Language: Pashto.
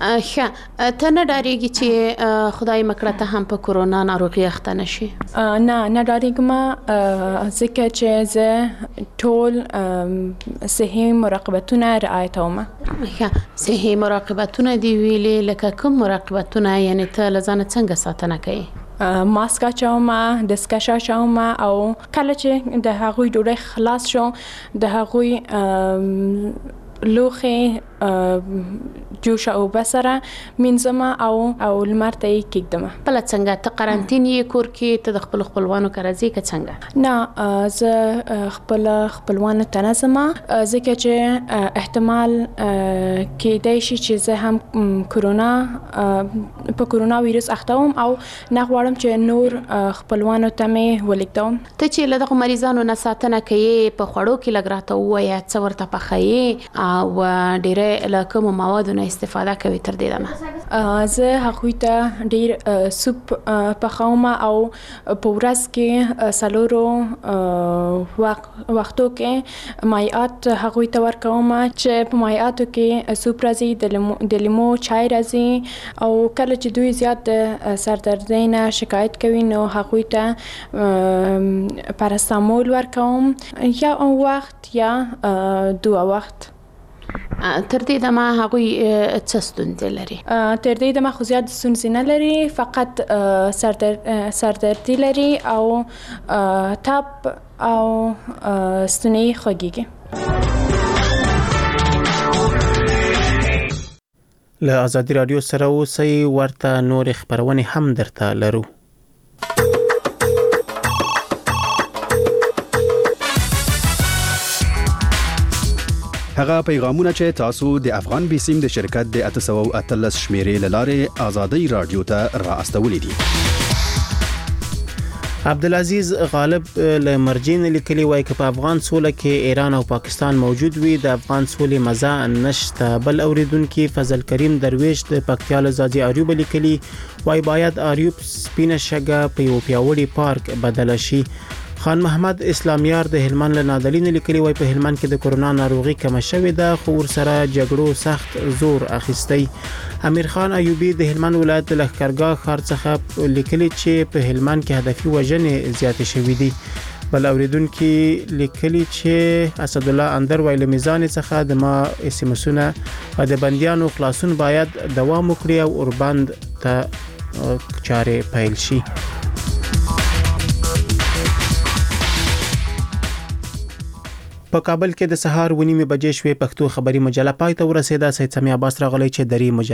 ښه ته نه ډارېږي چې خدای مکړه ته هم په کورونا ناروغي اخته نشي؟ نه ډارېږم ځکه چې زه ټول صحي مراقبتونه رعایتوم. ښه صحي مراقبتونه دی ویلې، لکه کوم مراقبتونه؟ یعنی ته له ځانه څنګه ساتنه کوي؟ ماسک اچوم، دستکش اچوم او کله چې د هغوی ډوډۍ خلاص شو د هغوی لوښي جوش او بسره مینځم او لمر ته یې کېږدم. بله څنګه ته قرنطین یې کور کې؟ ته د خپل خپلوانو کره ځې که څنګه؟ نه زه خپل خپلوانو ته نه ځم ځکه چې احتمال کېدای شي چې زه هم په کورونا ویروس اخته وم او نه غواړم چې نور خپلوانو ته مې ولېږدوم. ته چې له دغو مریضانو نه ساتنه کوې په خوړو کې لږ راته ووایه څه ورته پخوې او ډېری له کومو موادو نه استفاده کوي تر دې دمه؟ زه هغوی ته ډېر سوپ پخوم او په ورځ کې 4 وختو کې مایعات هغوی ته ورکوم چې په مایعاتو کې سوپ راځي، د لیمو چای راځي او کله چې دوی زیات د سردردۍ نه شکایت کوي نو هغوی ته پاراسټامول ورکوم، یا وخت یا 2 وخت. تر دې دمه هغوی څه ستونزې لري؟ تر دې دمه خو زیات ستونزې نه لري، فقط سردردي لري او تب او ستونی خوږیږي. له ازادي رادیو سره اوسئ، ورته نور خبرونه هم درته لرو. هغه پیغامونه چې تاسو د افغان بیسیم د شرکت د 813 شمیرې لاره ازادي رادیو ته را استولې دي. عبدالعزیز غالب له مرجین لیکلي وای چې په افغان سوله کې ایران او پاکستان موجود وي د افغان سولې مزه نشته. بل اوریدونکو فضل کریم درویش د پکتیا زادي اریوب لیکلي وای باید اریوب سپینه شګه په یو پیاوړي پارک بدل شي. خان محمد اسلامیار د هلمند له نادلین لیکلي وای په هلمند کې د کورونا ناروغي کم شوې ده خو ور سره جګړو سخت زور اخیستی. امیر خان ایوبی د هلمند ولایت د لښکرګاه ښار څخه لیکلي چې په هلمند کې هدفي وژنې زیاتې شوې دي. بل اوریدونکو لیکلي چې اسد الله اندر ویل میزان څخه د ما اسمسونه او د بنديانو خلاصون باید دوام وکړي او اوربند ته چارې پیل شي. په کابل کې د سهار 9:30 بجې شوې پښتو خبري مجله پای ته ورسېده. سید سمیع عباس راغلی چې درې